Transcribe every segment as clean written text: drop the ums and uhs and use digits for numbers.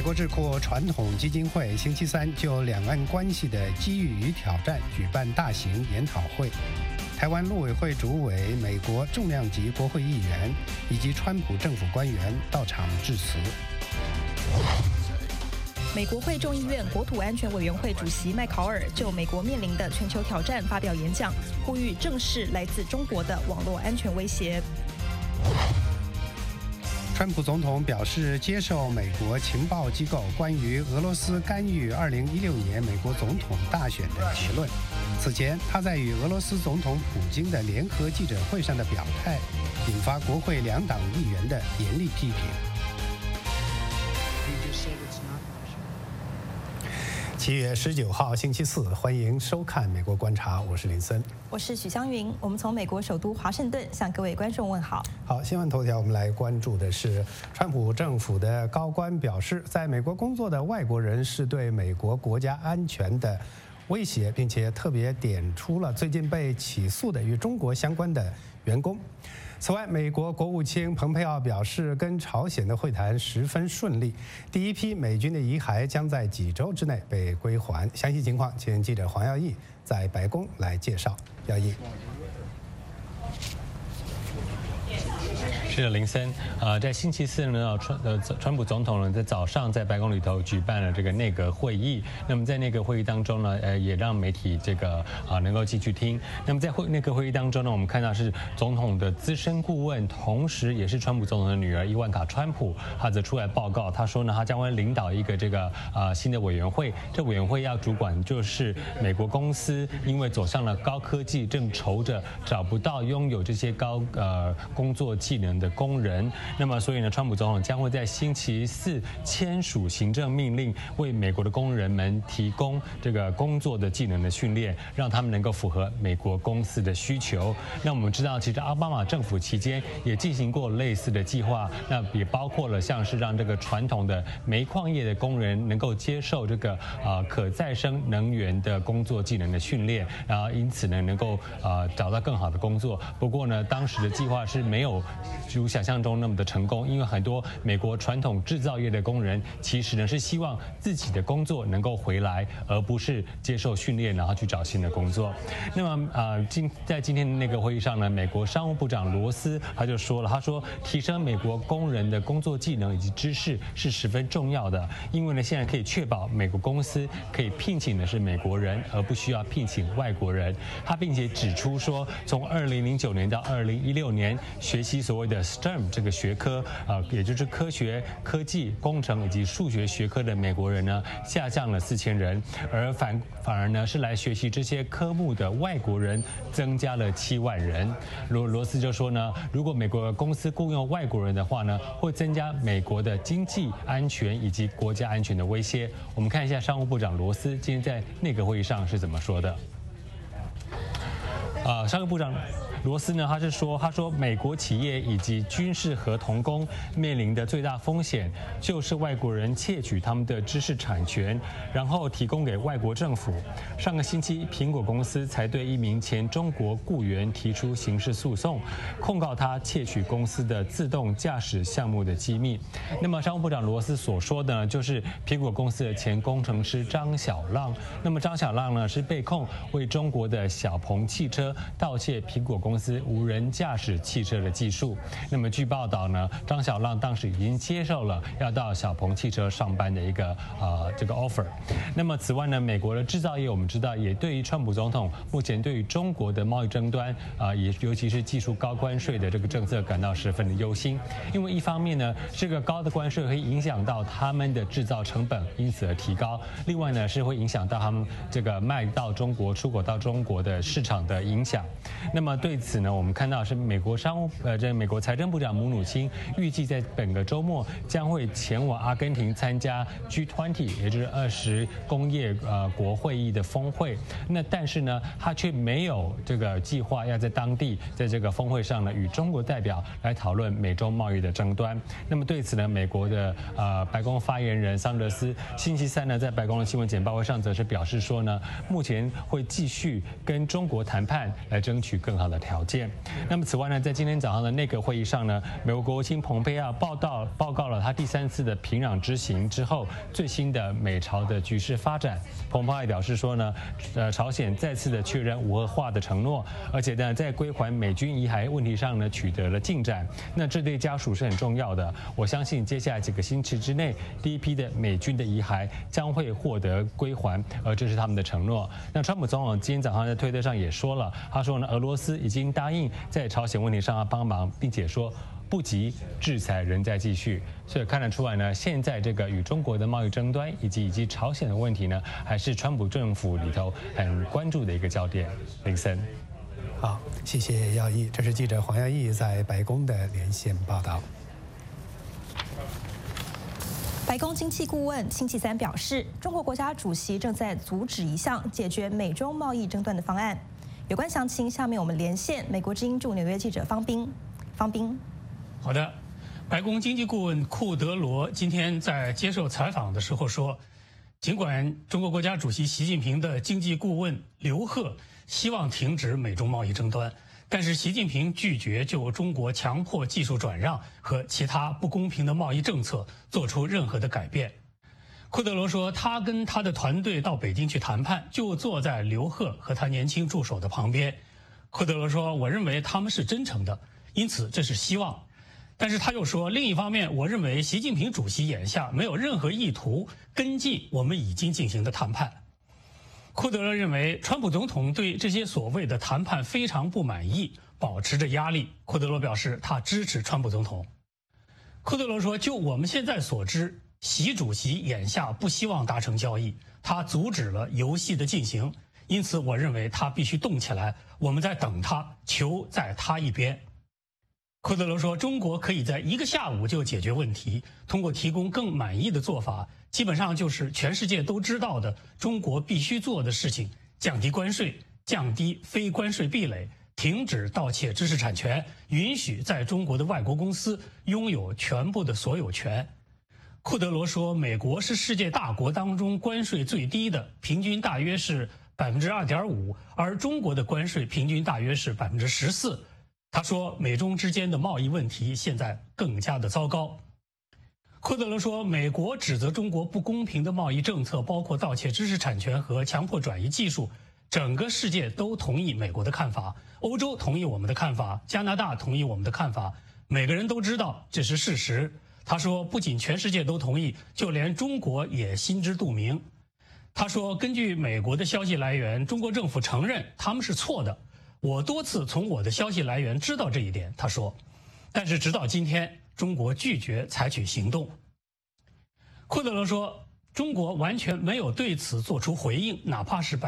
国智库传统基金会星期三就两岸关系的机遇与挑战举办大型研讨会。台湾陆委会主委、美国重量级国会议员以及川普政府官员到场致辞。 美国会众议院国土安全委员会主席麦考尔就美国面临的全球挑战发表演讲，呼吁正视来自中国的网络安全威胁。 川普总统表示接受美国情报机构关于俄罗斯干预2016年美国总统大选的结论。此前，他在与俄罗斯总统普京的联合记者会上的表态，引发国会两党议员的严厉批评。7月19号星期四，欢迎收看《美国观察》，我是林森， 我是许湘云。我们从美国首都华盛顿向各位观众问好。 好，新闻头条，我们来关注的是，川普政府的高官表示，在美国工作的外国人是对美国国家安全的威胁，并且特别点出了最近被起诉的与中国相关的员工。此外，美国国务卿蓬佩奥表示，跟朝鲜的会谈十分顺利，第一批美军的遗骸将在几周之内被归还。详细情况，请记者黄耀义在白宫来介绍。耀义。 是的，林森，在星期四呢，川普总统呢在早上在白宫里头举办了这个内阁会议。那么在内阁会议当中呢，也让媒体这个能够进去听。那么在内阁会议当中呢，我们看到是总统的资深顾问，同时也是川普总统的女儿伊万卡川普，她则出来报告，她说呢，她将会领导一个这个新的委员会。这委员会要主管就是美国公司因为走上了高科技，正愁着找不到拥有这些高工作技能的工人，那么所以呢，川普总统将会在星期四签署行政命令，为美国的工人们提供这个工作的技能的训练，让他们能够符合美国公司的需求。那我们知道，其实奥巴马政府期间也进行过类似的计划，那也包括了像是让这个传统的煤矿业的工人能够接受这个可再生能源的工作技能的训练，然后因此呢能够找到更好的工作。不过呢，当时的计划是没有如想象中那么的成功，因为很多美国传统制造业的工人其实呢是希望自己的工作能够回来，而不是接受训练然后去找新的工作。那么在今天的那个会议上呢，美国商务部长罗斯他就说了，他说提升美国工人的工作技能以及知识是十分重要的，因为呢现在可以确保美国公司可以聘请的是美国人，而不需要聘请外国人。他并且指出说，从2009年到2016年学习所谓的 STEM 这个学科，也就是科学、科技、工程以及数学学科的美国人呢，下降了4000人，而反而呢是来学习这些科目的外国人增加了7万人。罗斯就说呢，如果美国公司雇佣外国人的话呢，会增加美国的经济安全以及国家安全的威胁。我们看一下商务部长罗斯今天在内阁会议上是怎么说的。商务部长罗斯呢，他说美国企业以及军事合同工面临的最大风险就是外国人窃取他们的知识产权，然后提供给外国政府。上个星期，苹果公司才对一名前中国雇员提出刑事诉讼，控告他窃取公司的自动驾驶项目的机密。那么商务部长罗斯所说的呢，就是苹果公司的前工程师张小浪。那么张小浪呢，是被控为中国的小鹏汽车盗窃苹果公司无人驾驶汽车的技术。那么据报道呢，张小浪当时已经接受了要到小鹏汽车上班的一个这个 offer。那么此外呢，美国的制造业我们知道也对于川普总统目前对于中国的贸易争端也尤其是技术高关税的这个政策感到十分的忧心，因为一方面呢，这个高的关税会影响到他们的制造成本，因此而提高；另外呢，是会影响到他们这个卖到中国、出口到中国的市场的影响。那么对此呢，我们看到是美国美国财政部长姆努钦预计在本个周末将会前往阿根廷参加 G20， 也就是20工业国会议的峰会。那但是呢，他却没有这个计划要在当地在这个峰会上呢与中国代表来讨论美中贸易的争端。那么对此呢，美国的白宫发言人桑德斯星期三呢在白宫的新闻简报会上则是表示说呢，目前会继续跟中国谈判来争取更好的条条件。那么此外呢，在今天早上的内阁会议上呢，美国国务卿蓬佩奥报告了他第3次的平壤之行之后最新的美朝的局势发展。蓬佩奥表示说呢，朝鲜再次的确认无核化的承诺，而且呢，在归还美军遗骸问题上呢取得了进展。那这对家属是很重要的。我相信接下来几个星期之内，第一批的美军的遗骸将会获得归还，而这是他们的承诺。那川普总统今天早上在推特上也说了，他说呢，俄罗斯已经答应在朝鲜问题上要帮忙，并且说不急，制裁仍在继续。所以看得出来呢，现在这个与中国的贸易争端以及朝鲜的问题呢，还是川普政府里头很关注的一个焦点。林森， 好，谢谢耀义，这是记者黄耀义在白宫的连线报道。 白宫经济顾问星期三表示，中国国家主席正在阻止一项解决美中贸易争端的方案。有关详情，下面我们连线美国之音驻纽约记者方斌。 好的，白宫经济顾问库德罗今天在接受采访的时候说，尽管中国国家主席习近平的经济顾问刘鹤希望停止美中贸易争端，但是习近平拒绝就中国强迫技术转让和其他不公平的贸易政策做出任何的改变。库德罗说，他跟他的团队到北京去谈判，就坐在刘鹤和他年轻助手的旁边。库德罗说，我认为他们是真诚的，因此这是希望。但是他又说，另一方面，我认为习近平主席眼下没有任何意图跟进我们已经进行的谈判。库德罗认为，川普总统对这些所谓的谈判非常不满意，保持着压力。库德罗表示，他支持川普总统。库德罗说，就我们现在所知，习主席眼下不希望达成交易，他阻止了游戏的进行，因此我认为他必须动起来，我们在等他，球在他一边。库德罗说，中国可以在1个下午就解决问题，通过提供更满意的做法，基本上就是全世界都知道的中国必须做的事情：降低关税，降低非关税壁垒，停止盗窃知识产权，允许在中国的外国公司拥有全部的所有权。库德罗说，美国是世界大国当中关税最低的，平均大约是2.5%，而中国的关税平均大约是14%。他说，美中之间的贸易问题现在更加的糟糕。库德罗说，美国指责中国不公平的贸易政策，包括盗窃知识产权和强迫转移技术，整个世界都同意美国的看法，欧洲同意我们的看法，加拿大同意我们的看法，每个人都知道这是事实。他说，不仅全世界都同意，就连中国也心知肚明。他说，根据美国的消息来源，中国政府承认他们是错的。我多次从我的消息来源知道这一点，他说，但是直到今天，中国拒绝采取行动。库德罗说，中国完全没有对此做出回应，哪怕是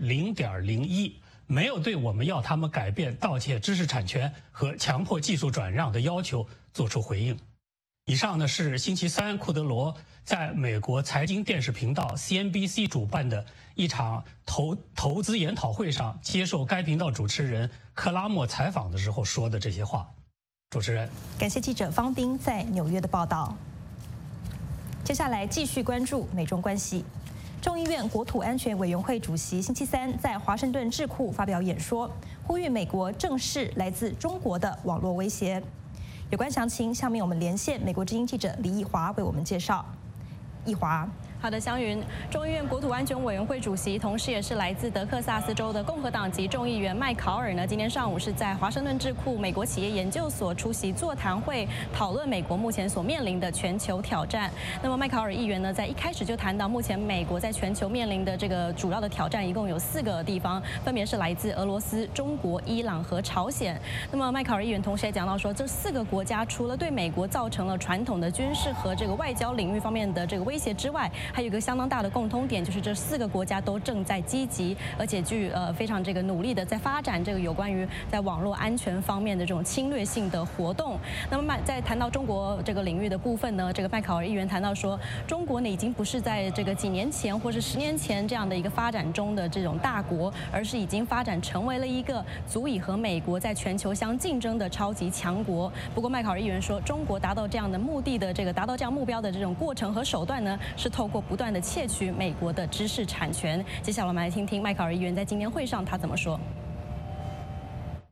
0.01%，没有对我们要他们改变盗窃知识产权和强迫技术转让的要求做出回应。以上呢是星期三库德罗在美国财经电视频道 CNBC 主办的一场投资研讨会上接受该频道主持人克拉默采访的时候说的这些话。主持人， 感谢记者方斌在纽约的报道。接下来继续关注美中关系。众议院国土安全委员会主席星期三在华盛顿智库发表演说，呼吁美国正视来自中国的网络威胁。有关详情，下面我们连线美国之音记者李义华为我们介绍。义华。 好的，湘云，众议院国土安全委员会主席，同时也是来自德克萨斯州的共和党籍众议员麦考尔呢，今天上午是在华盛顿智库美国企业研究所出席座谈会，讨论美国目前所面临的全球挑战。那么麦考尔议员呢，在一开始就谈到，目前美国在全球面临的这个主要的挑战，一共有4个地方，分别是来自俄罗斯、中国、伊朗和朝鲜。那么麦考尔议员同时也讲到说，这4个国家除了对美国造成了传统的军事和这个外交领域方面的这个威胁之外，还有一个相当大的共通点，就是这4个国家都正在积极而且非常这个努力的在发展这个有关于在网络安全方面的这种侵略性的活动。那么在谈到中国这个领域的部分呢，这个麦考尔议员谈到说，中国呢已经不是在这个几年前或是10年前这样的一个发展中的这种大国，而是已经发展成为了一个足以和美国在全球相竞争的超级强国。不过麦考尔议员说，中国达到这样的目的的达到这样目标的这种过程和手段呢，是透过不断的窃取美国的知识产权。接下来我们来听听麦考尔议员在今年会上他怎么说。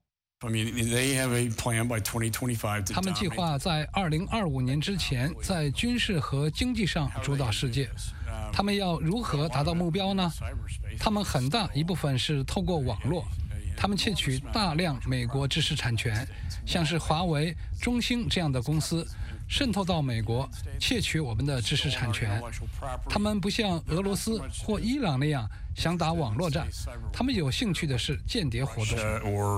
他们计划在2025年之前在军事和经济上主导世界。他们要如何达到目标呢？他们很大一部分是透过网络。他们窃取大量美国知识产权，像是华为、中兴这样的公司渗透到美国，窃取我们的知识产权。他们不像俄罗斯或伊朗那样想打网络战，他们有兴趣的是间谍活动。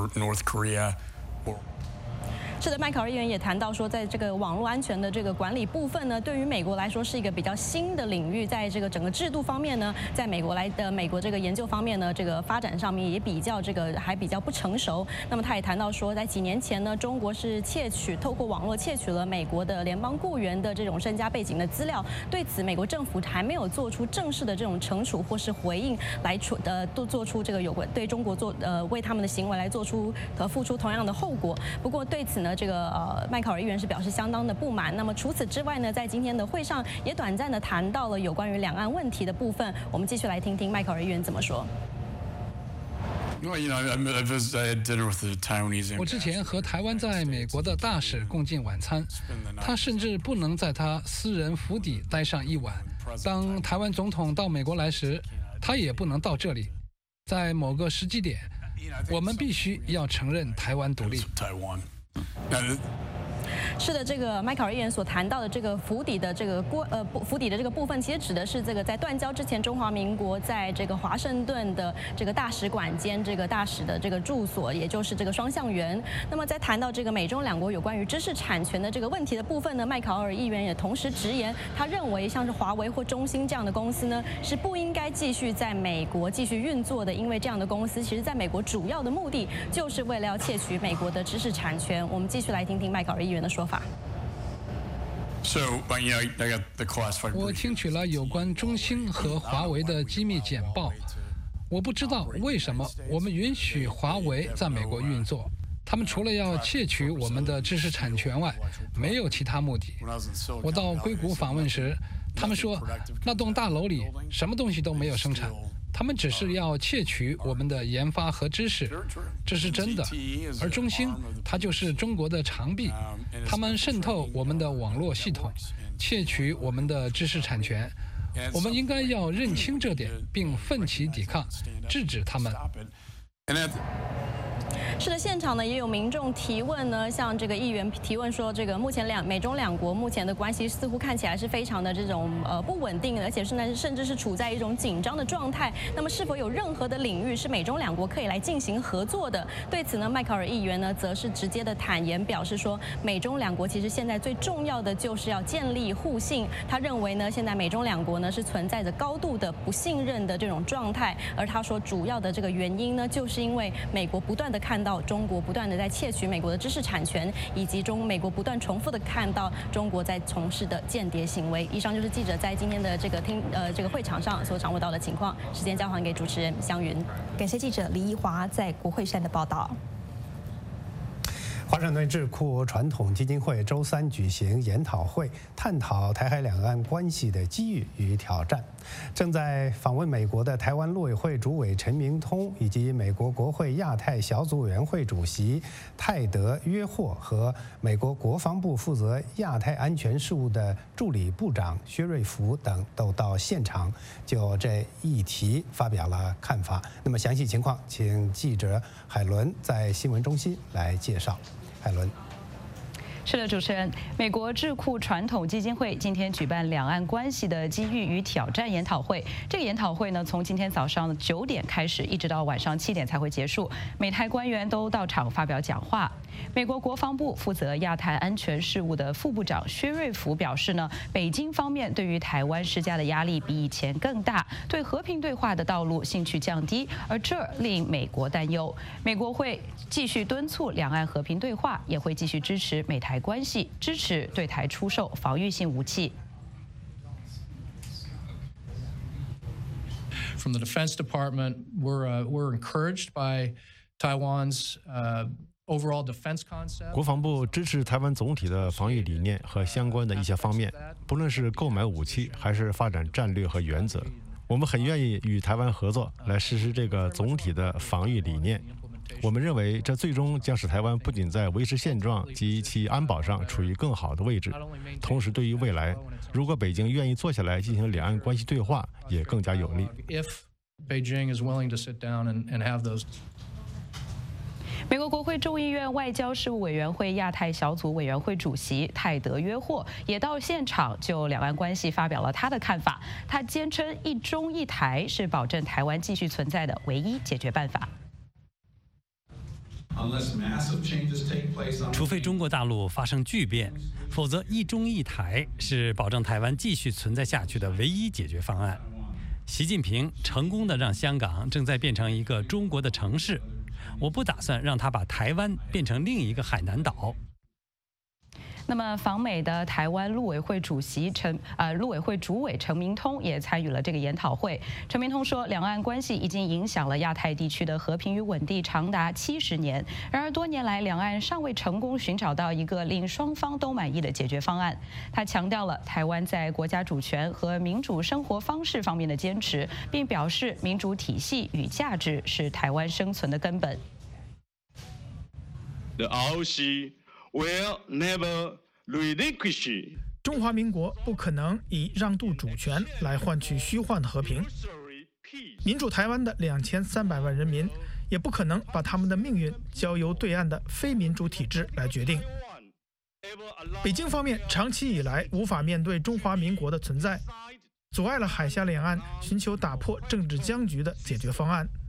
是的，麦考尔议员也谈到说，在这个网络安全的这个管理部分呢，对于美国来说是一个比较新的领域，在这个整个制度方面呢，在美国这个研究方面呢，这个发展上面也比较还比较不成熟。那么他也谈到说，在几年前呢，中国是透过网络窃取了美国的联邦雇员的这种身家背景的资料，对此美国政府还没有做出正式的这种惩处或是回应来做出这个有关对中国为他们的行为来做出付出同样的后果。不过对此呢，这个麦考尔议员是表示相当的不满。那么除此之外呢，在今天的会上也短暂的谈到了有关于两岸问题的部分。我们继续来听听麦考尔议员怎么说。 我之前和台湾在美国的大使共进晚餐，他甚至不能在他私人府邸待上一晚。当台湾总统到美国来时，他也不能到这里。在某个时机点，我们必须要承认台湾独立。 是的，这个麦考尔议员所谈到的这个府邸的这个府邸的这个部分，其实指的是这个在断交之前，中华民国在这个华盛顿的这个大使馆兼这个大使的这个住所，也就是这个双橡园。那么在谈到这个美中两国有关于知识产权的这个问题的部分呢，麦考尔议员也同时直言，他认为像是华为或中兴这样的公司呢，是不应该继续在美国继续运作的，因为这样的公司其实在美国主要的目的就是为了要窃取美国的知识产权。我们继续来听听麦考尔议员的说法。 我听取了有关中兴和华为的机密简报。我不知道为什么我们允许华为在美国运作。他们除了要窃取我们的知识产权外，没有其他目的。我到硅谷访问时，他们说那栋大楼里什么东西都没有生产，他们只是要窃取我们的研发和知识，这是真的。而中兴，它就是中国的长臂，他们渗透我们的网络系统，窃取我们的知识产权。我们应该要认清这点，并奋起抵抗，制止他们。 是的，现场呢也有民众提问呢，像这个议员提问说，这个目前美中两国目前的关系似乎看起来是非常的这种不稳定，而且甚至是处在一种紧张的状态。那么是否有任何的领域是美中两国可以来进行合作的？对此呢，麦考尔议员呢则是直接的坦言表示说，美中两国其实现在最重要的就是要建立互信。他认为呢，现在美中两国呢是存在着高度的不信任的这种状态，而他说主要的这个原因呢，就是因为美国不断的看到中国不断的在窃取美国的知识产权，以及美国不断重复的看到中国在从事的间谍行为。以上就是记者在今天的这个会场上所掌握到的情况。时间交还给主持人湘云， 感谢记者李怡华在国会山的报道。 华盛顿智库传统基金会周3举行研讨会，探讨台海两岸关系的机遇与挑战。正在访问美国的台湾陆委会主委陈明通，以及美国国会亚太小组委员会主席泰德·约霍和美国国防部负责亚太安全事务的助理部长薛瑞福等都到现场，就这议题发表了看法。那么详细情况，请记者海伦在新闻中心来介绍。海伦。 是的，主持人，美国智库传统基金会今天举办两岸关系的机遇与挑战研讨会。这个研讨会呢，从今天早上9点开始，一直到晚上7点才会结束。美台官员都到场发表讲话。美国国防部负责亚太安全事务的副部长薛瑞福表示呢，北京方面对于台湾施加的压力比以前更大，对和平对话的道路兴趣降低，而这令美国担忧。美国会继续敦促两岸和平对话，也会继续支持美台关系，支持对台出售防御性武器。 From the Defense Department, we're encouraged by Taiwan's overall defense concept. 国防部支持台湾总体的防御理念和相关的一些方面，不论是购买武器还是发展战略和原则，我们很愿意与台湾合作来实施这个总体的防御理念。 我们认为这最终将使台湾不仅在维持现状及其安保上处于更好的位置，同时对于未来，如果北京愿意坐下来进行两岸关系对话，也更加有利。 美国国会众议院外交事务委员会亚太小组委员会主席泰德·约霍也到现场就两岸关系发表了他的看法。他坚称“一中一台”是保证台湾继续存在的唯一解决办法。 除非中国大陆发生巨变，否则“一中一台”是保证台湾继续存在下去的唯一解决方案。习近平成功地让香港正在变成一个中国的城市。我不打算让他把台湾变成另一个海南岛。 那么，访美的台湾陆委会主委陈明通也参与了这个研讨会。陈明通说，两岸关系已经影响了亚太地区的和平与稳定长达70年，然而多年来两岸尚未成功寻找到一个令双方都满意的解决方案。他强调了台湾在国家主权和民主生活方式方面的坚持，并表示民主体系与价值是台湾生存的根本。 The ROC will never relinquish. 中华民国不可能以让渡主权来换取虚幻的和平。民主台湾的2300万人民也不可能把他们的命运交由对岸的非民主体制来决定。北京方面长期以来无法面对中华民国的存在，阻碍了海峡两岸寻求打破政治僵局的解决方案。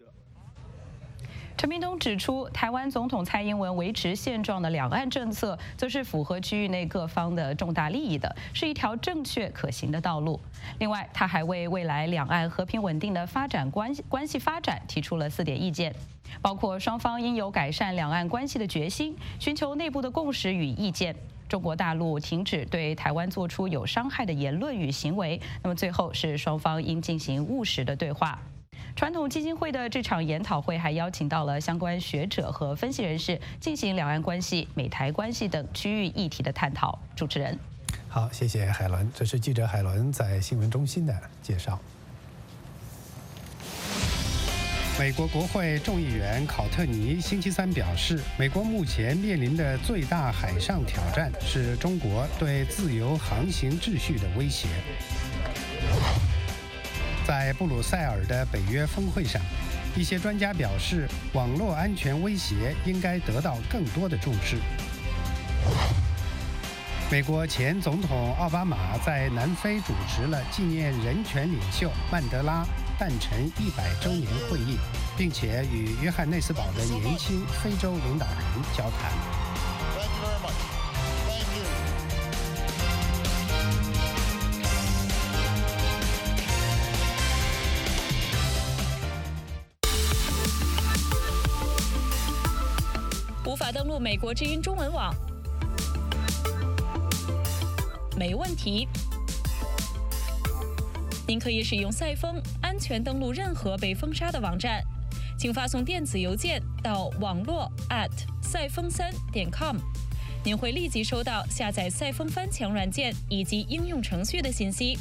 陈明通指出，台湾总统蔡英文维持现状的两岸政策，则是符合区域内各方的重大利益的，是一条正确可行的道路。另外，他还为未来两岸和平稳定的发展关系发展提出了4点意见，包括双方应有改善两岸关系的决心，寻求内部的共识与意见。中国大陆停止对台湾做出有伤害的言论与行为。那么最后是双方应进行务实的对话。传统基金会的这场研讨会还邀请到了相关学者和分析人士，进行两岸关系、美台关系等区域议题的探讨。主持人， 好，谢谢海伦。这是记者海伦在新闻中心的介绍。美国国会众议员考特尼星期三表示，美国目前面临的最大海上挑战是中国对自由航行秩序的威胁。在布鲁塞尔的北约峰会上，一些专家表示，网络安全威胁应该得到更多的重视。美国前总统奥巴马在南非主持了纪念人权领袖曼德拉诞辰100周年会议，并且与约翰内斯堡的年轻非洲领导人交谈。 无法登录美国之音中文网？没问题，您可以使用赛风安全登录任何被封杀的网站，请发送电子邮件到网络@赛风3.com，您会立即收到下载赛风翻墙软件以及应用程序的信息。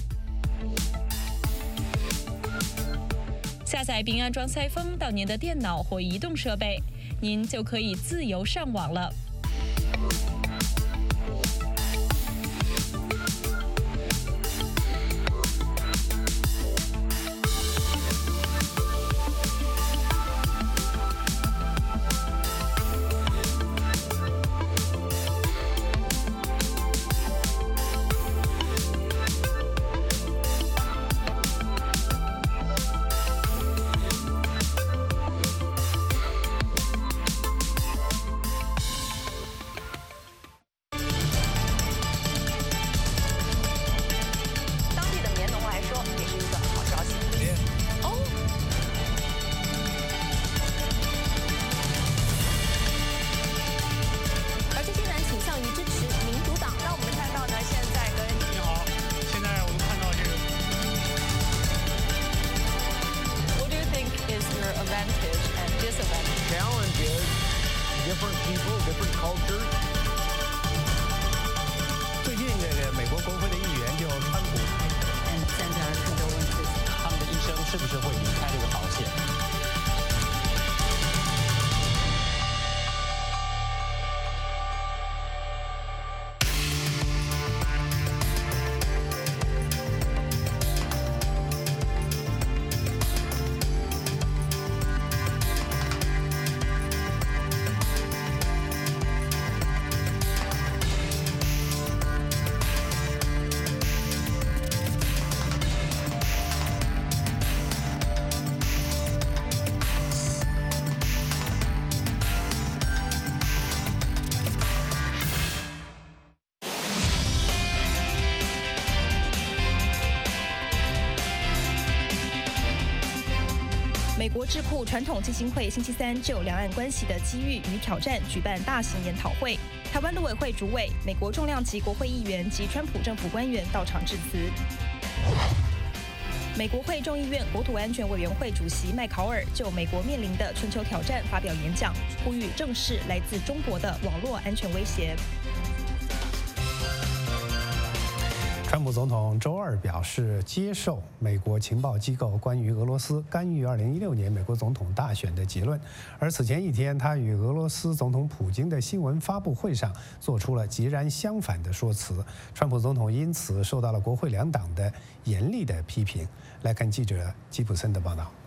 下载并安装赛风到您的电脑或移动设备，您就可以自由上网了。 最近这个美国国会的议员就川普， 现在很多问题，他们的一生是不是会离开这个保险？ 美国智库传统基金会星期三就两岸关系的机遇与挑战举办大型研讨会。台湾陆委会主委、美国重量级国会议员及川普政府官员到场致辞。美国会众议院国土安全委员会主席麦考尔就美国面临的全球挑战发表演讲，呼吁正视来自中国的网络安全威胁。 川普总统周二表示接受美国情报机构关于俄罗斯干预2016年美国总统大选的结论，而此前一天，他与俄罗斯总统普京的新闻发布会上做出了截然相反的说辞。川普总统因此受到了国会两党的严厉的批评。来看记者吉普森的报道。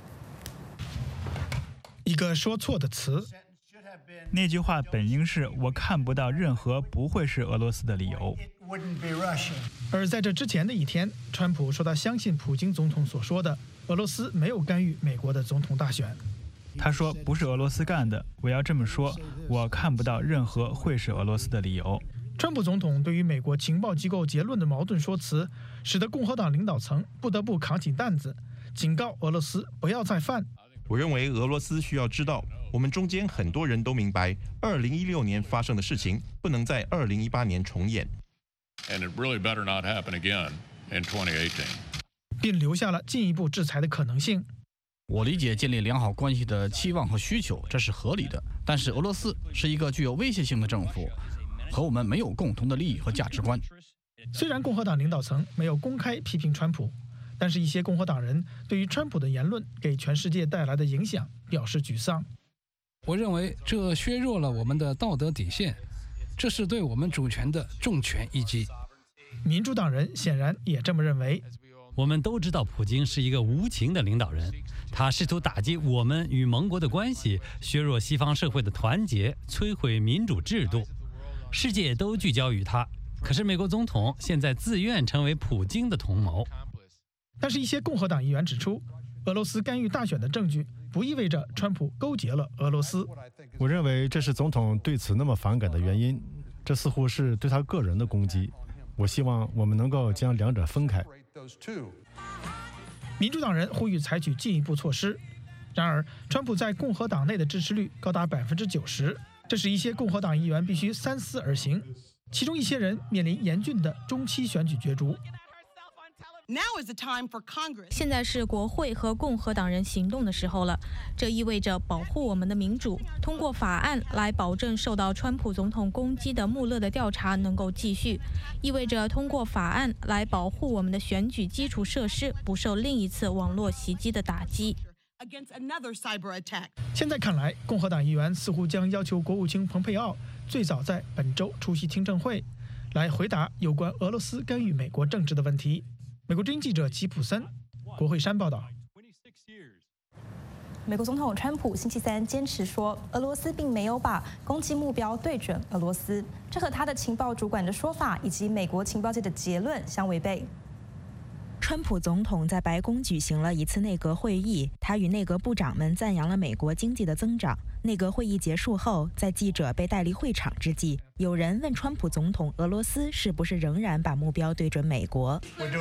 一个说错的词。 那句话本应是“我看不到任何不会是俄罗斯的理由”。 而在这之前的一天，川普说他相信普京总统所说的，俄罗斯没有干预美国的总统大选。 他说不是俄罗斯干的，我要这么说，我看不到任何会是俄罗斯的理由。 川普总统对于美国情报机构结论的矛盾说辞，使得共和党领导层不得不扛起担子，警告俄罗斯不要再犯。 我认为俄罗斯需要知道，我们中间很多人都明白，2016年发生的事情不能在2018年重演。 And it really better not happen again in 2018. 并留下了进一步制裁的可能性。 我理解建立良好关系的期望和需求，这是合理的。但是俄罗斯是一个具有威胁性的政府，和我们没有共同的利益和价值观。 虽然共和党领导层没有公开批评川普，但是一些共和党人对于川普的言论给全世界带来的影响表示沮丧。 我认为这削弱了我们的道德底线，这是对我们主权的重拳一击。 民主党人显然也这么认为。 我们都知道普京是一个无情的领导人，他试图打击我们与盟国的关系，削弱西方社会的团结，摧毁民主制度。世界都聚焦于他，可是美国总统现在自愿成为普京的同谋。 但是，一些共和党议员指出，俄罗斯干预大选的证据不意味着川普勾结了俄罗斯。 我认为这是总统对此那么反感的原因，这似乎是对他个人的攻击。我希望我们能够将两者分开。 民主党人呼吁采取进一步措施，然而，川普在共和党内的支持率高达90%，这使一些共和党议员必须三思而行，其中一些人面临严峻的中期选举角逐。 现在是国会和共和党人行动的时候了，这意味着保护我们的民主，通过法案来保证受到川普总统攻击的穆勒的调查能够继续，意味着通过法案来保护我们的选举基础设施不受另一次网络袭击的打击。 现在看来，共和党议员似乎将要求国务卿蓬佩奥最早在本周出席听证会，来回答有关俄罗斯干预美国政治的问题。美国之音记者吉普森，国会山报道。 美国总统川普星期三坚持说，俄罗斯并没有把攻击目标对准俄罗斯，这和他的情报主管的说法以及美国情报界的结论相违背。 川普总统在白宫举行了一次内阁会议，他与内阁部长们赞扬了美国经济的增长。内阁会议结束后，在记者被带离会场之际，有人问川普总统，俄罗斯是不是仍然把目标对准美国？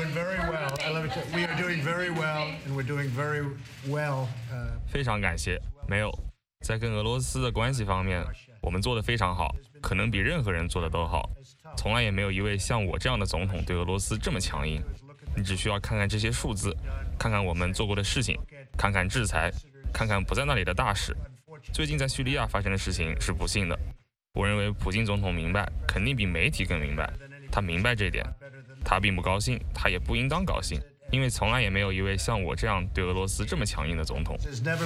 非常感谢。没有，在跟俄罗斯的关系方面，我们做得非常好，可能比任何人做得都好。从来也没有一位像我这样的总统对俄罗斯这么强硬。你只需要看看这些数字，看看我们做过的事情，看看制裁，看看不在那里的大使。最近在叙利亚发生的事情是不幸的。我认为普京总统明白，肯定比媒体更明白。他明白这点，他并不高兴，他也不应当高兴，因为从来也没有一位像我这样对俄罗斯这么强硬的总统。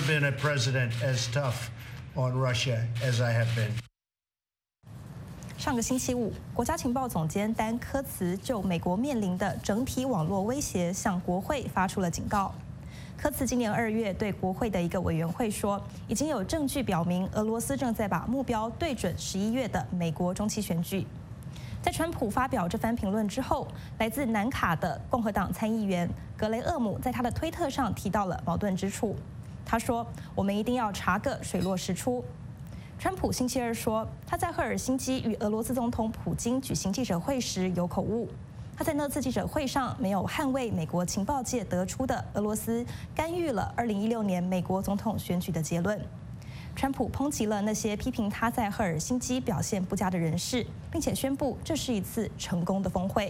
上个星期五，国家情报总监丹科茨就美国面临的整体网络威胁向国会发出了警告。科茨今年2月对国会的一个委员会说，已经有证据表明俄罗斯正在把目标对准11月的美国中期选举。在川普发表这番评论之后，来自南卡的共和党参议员格雷厄姆在他的推特上提到了矛盾之处。他说：“我们一定要查个水落石出。”川普星期二说，他在赫尔辛基与俄罗斯总统普京举行记者会时有口误。 他在那次记者会上没有捍卫美国情报界得出的俄罗斯干预了2016年美国总统选举的结论。川普抨击了那些批评他在赫尔辛基表现不佳的人士，并且宣布这是一次成功的峰会。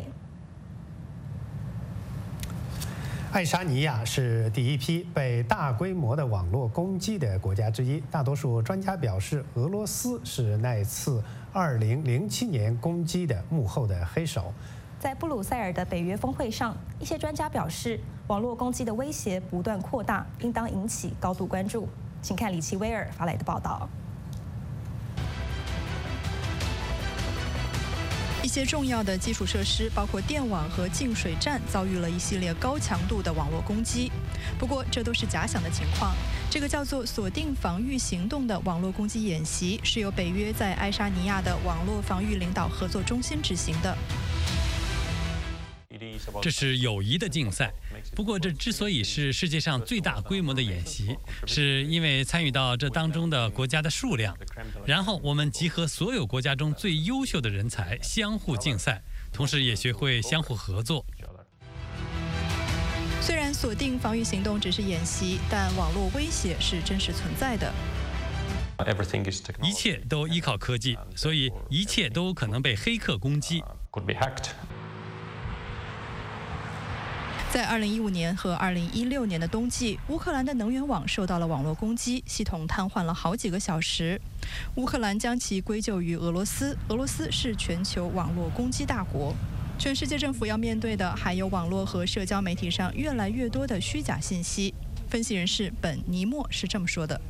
爱沙尼亚是第一批被大规模的网络攻击的国家之一。大多数专家表示，俄罗斯是那次2007年攻击的幕后的黑手。 在布鲁塞尔的北约峰会上，一些专家表示，网络攻击的威胁不断扩大，应当引起高度关注。请看李奇威尔发来的报道。 一些重要的基础设施，包括电网和净水站，遭遇了一系列高强度的网络攻击。不过，这都是假想的情况。这个叫做“锁定防御行动”的网络攻击演习，是由北约在爱沙尼亚的网络防御领导合作中心执行的。 这是友谊的竞赛。不过，这之所以是世界上最大规模的演习，是因为参与到这当中的国家的数量。然后，我们集合所有国家中最优秀的人才，相互竞赛，同时也学会相互合作。 虽然锁定防御行动只是演习，但网络威胁是真实存在的。 一切都依靠科技，所以一切都可能被黑客攻击。 在2015年和2016年的冬季，乌克兰的能源网受到了网络攻击，系统瘫痪了好几个小时。乌克兰将其归咎于俄罗斯，俄罗斯是全球网络攻击大国。全世界政府要面对的还有网络和社交媒体上越来越多的虚假信息。分析人士本尼莫是这么说的：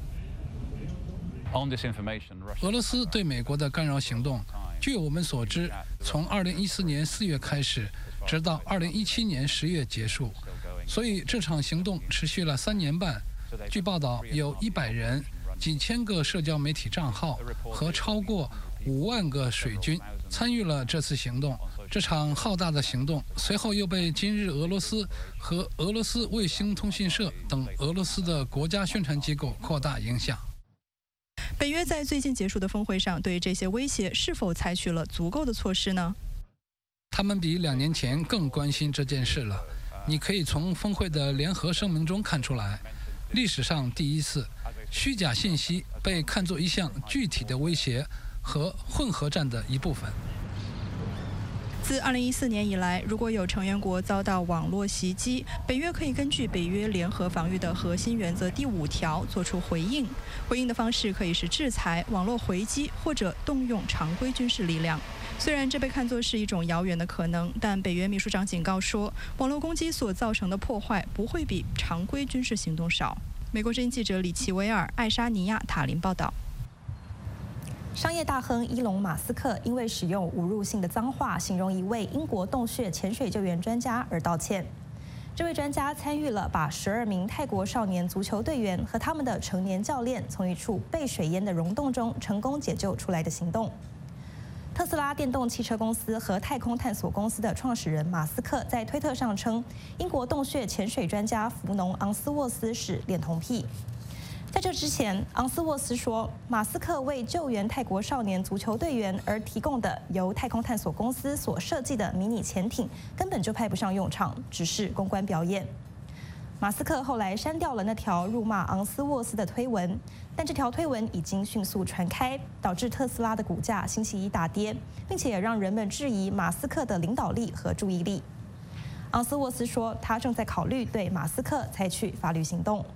俄罗斯对美国的干扰行动，据我们所知，从2014年4月开始，直到2017年10月结束，所以这场行动持续了3年半。据报道，有100人、几千个社交媒体账号和超过5万个水军参与了这次行动。这场浩大的行动随后又被今日俄罗斯和俄罗斯卫星通讯社等俄罗斯的国家宣传机构扩大影响。 北约在最近结束的峰会上对这些威胁是否采取了足够的措施呢？ 他们比2年前更关心这件事了。你可以从峰会的联合声明中看出来，历史上第一次，虚假信息被看作一项具体的威胁和混合战的一部分。 自2014年以来，如果有成员国遭到网络袭击，北约可以根据北约联合防御的核心原则第5条作出回应。回应的方式可以是制裁、网络回击或者动用常规军事力量。虽然这被看作是一种遥远的可能，但北约秘书长警告说，网络攻击所造成的破坏不会比常规军事行动少。美国之音记者李奇维尔，爱沙尼亚塔林报道。 商业大亨伊隆·马斯克因为使用侮辱性的脏话形容一位英国洞穴潜水救援专家而道歉。这位专家参与了把12名泰国少年足球队员和他们的成年教练从一处被水淹的溶洞中成功解救出来的行动。特斯拉电动汽车公司和太空探索公司的创始人马斯克在推特上称，英国洞穴潜水专家福农·昂斯沃斯是恋童癖。在这之前，昂斯沃斯说，马斯克为救援泰国少年足球队员而提供的由太空探索公司所设计的迷你潜艇根本就派不上用场，只是公关表演。马斯克后来删掉了那条辱骂昂斯沃斯的推文，但这条推文已经迅速传开，导致特斯拉的股价星期一大跌，并且也让人们质疑马斯克的领导力和注意力。昂斯沃斯说，他正在考虑对马斯克采取法律行动。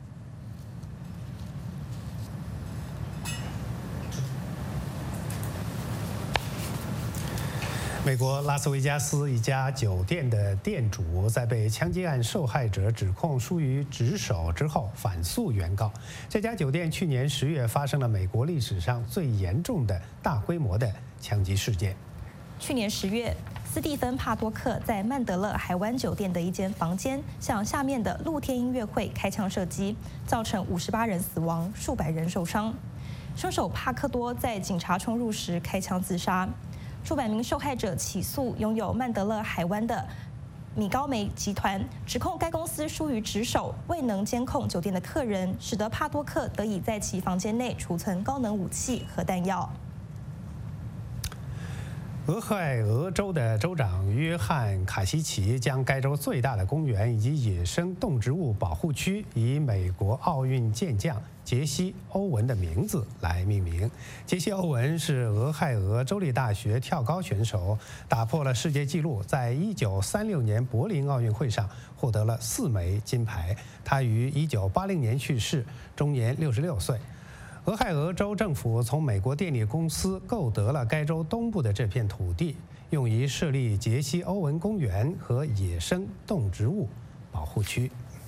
美国拉斯维加斯一家酒店的店主在被枪击案受害者指控疏于职守之后反诉原告。这家酒店去年10月发生了美国历史上最严重的大规模的枪击事件。 去年10月，斯蒂芬·帕多克在曼德勒海湾酒店的一间房间向下面的露天音乐会开枪射击，造成58人死亡，数百人受伤。凶手帕克多在警察冲入时开枪自杀。数百名受害者起诉拥有曼德勒海湾的米高梅集团，指控该公司疏于职守，未能监控酒店的客人，使得帕多克得以在其房间内储存高能武器和弹药。 俄亥俄州的州长约翰·卡西奇将该州最大的公园以及野生动植物保护区以美国奥运健将杰西·欧文的名字来命名。杰西·欧文是俄亥俄州立大学跳高选手，打破了世界纪录，在1936年柏林奥运会上获得了4枚金牌。他于1980年去世，终年66岁。俄亥俄州政府从美国电力公司购得了该州东部的这片土地，用于设立杰西·欧文公园和野生动植物保护区。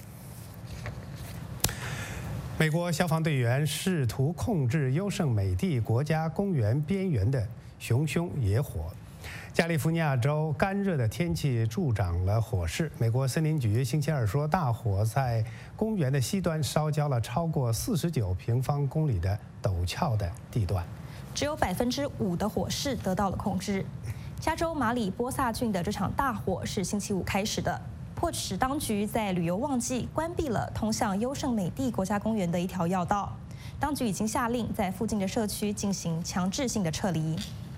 美国消防队员试图控制优胜美地国家公园边缘的熊熊野火。加利福尼亚州干热的天气助长了火势。美国森林局星期二说，大火在公园的西端烧焦了超过49平方公里的陡峭的地段， 只有5%的火势得到了控制。加州马里波萨郡的这场大火是星期五开始的，迫使当局在旅游旺季关闭了通向优胜美地国家公园的一条要道。当局已经下令在附近的社区进行强制性的撤离。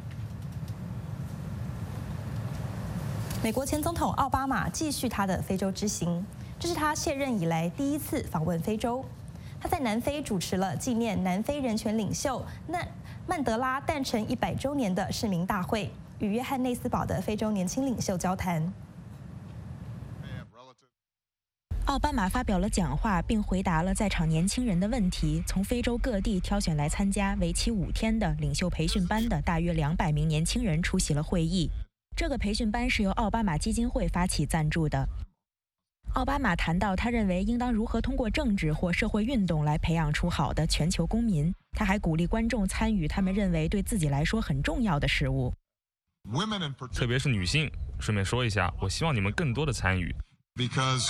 美国前总统奥巴马继续他的非洲之行，这是他卸任以来第一次访问非洲。他在南非主持了纪念南非人权领袖曼德拉诞辰100周年的市民大会，与约翰内斯堡的非洲年轻领袖交谈。 奥巴马发表了讲话，并回答了在场年轻人的问题。从非洲各地挑选来参加为期5天的领袖培训班的大约200名年轻人出席了会议。这个培训班是由奥巴马基金会发起赞助的。奥巴马谈到，他认为应当如何通过政治或社会运动来培养出好的全球公民。他还鼓励观众参与他们认为对自己来说很重要的事物， 特别是女性。顺便说一下，我希望你们更多的参与。 Because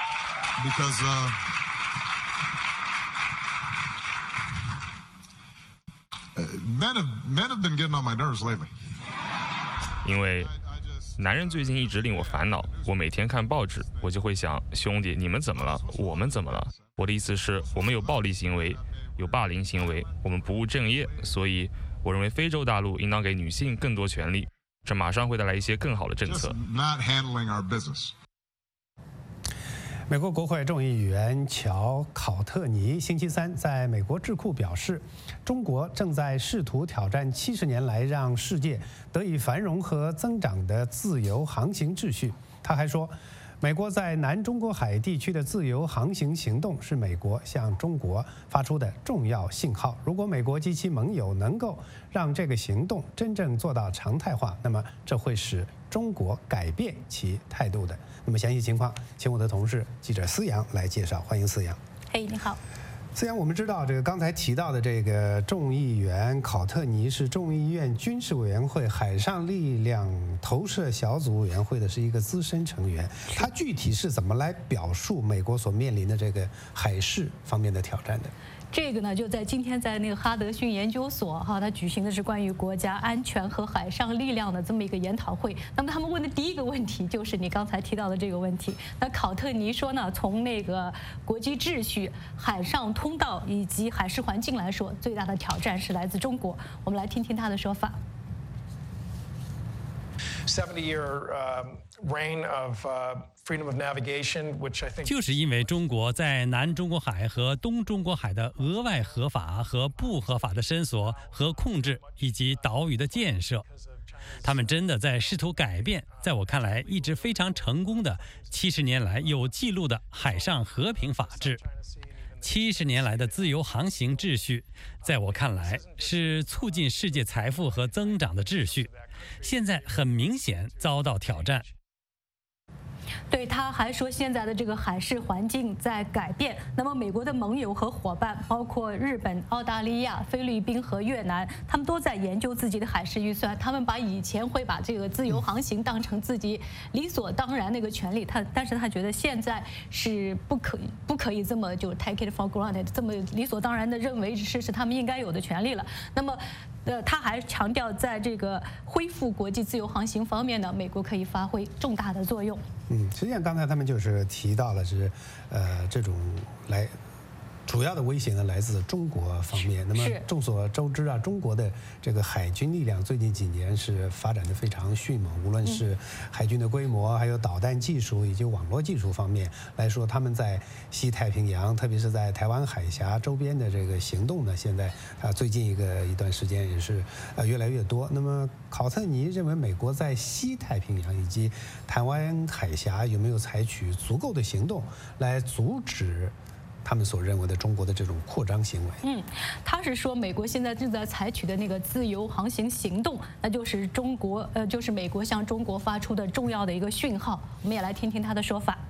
men have been getting on my nerves lately. 因为男人最近一直令我烦恼，我每天看报纸，我就会想，兄弟，你们怎么了？我们怎么了？我的意思是，我们有暴力行为，有霸凌行为，我们不务正业，所以我认为非洲大陆应当给女性更多权利，这马上会带来一些更好的政策。 美国国会众议员乔·考特尼星期三在美国智库表示，中国正在试图挑战70年来让世界得以繁荣和增长的自由航行秩序。他还说，美国在南中国海地区的自由航行行动是美国向中国发出的重要信号。如果美国及其盟友能够让这个行动真正做到常态化，那么这会使中国改变其态度的。那么详细情况，请我的同事记者思阳来介绍。欢迎思阳。 嘿，你好。 思阳，我们知道这个刚才提到的这个众议员考特尼是众议院军事委员会海上力量投射小组委员会的是一个资深成员。他具体是怎么来表述美国所面临的这个海事方面的挑战的？ 这个呢，就在今天在那个哈德逊研究所他举行的是关于国家安全和海上力量的这么一个研讨会。那么他们问的第一个问题就是你刚才提到的这个问题。那考特尼说呢，从那个国际秩序、海上通道以及海事环境来说，最大的挑战是来自中国。我们来听听他的说法。 就是因为中国在南中国海和东中国海的额外合法和不合法的伸索和控制，以及岛屿的建设，他们真的在试图改变在我看来一直非常成功的70年来有记录的海上和平法治。70年来的自由航行秩序，在我看来是促进世界财富和增长的秩序，现在很明显遭到挑战。 对，他还说现在的这个海事环境在改变。那么美国的盟友和伙伴，包括日本、澳大利亚、菲律宾和越南，他们都在研究自己的海事预算。他们把以前会把这个自由航行当成自己理所当然的一个权利，但是他觉得现在是不可以这么就 take it for granted， 这么理所当然的认为是他们应该有的权利了。那么他还强调，在这个恢复国际自由航行方面呢，美国可以发挥重大的作用。 实际上刚才他们就是提到了这种来主要的威胁呢来自中国方面。那么众所周知啊，中国的这个海军力量最近几年是发展的非常迅猛，无论是海军的规模，还有导弹技术以及网络技术方面来说，他们在西太平洋，特别是在台湾海峡周边的这个行动呢，现在最近一段时间也是越来越多。那么考特尼认为，美国在西太平洋以及台湾海峡有没有采取足够的行动来阻止他们所认为的中国的这种扩张行为？ 他是说美国现在正在采取的那个自由航行行动，那就是就是美国向中国发出的重要的一个讯号。我们也来听听他的说法。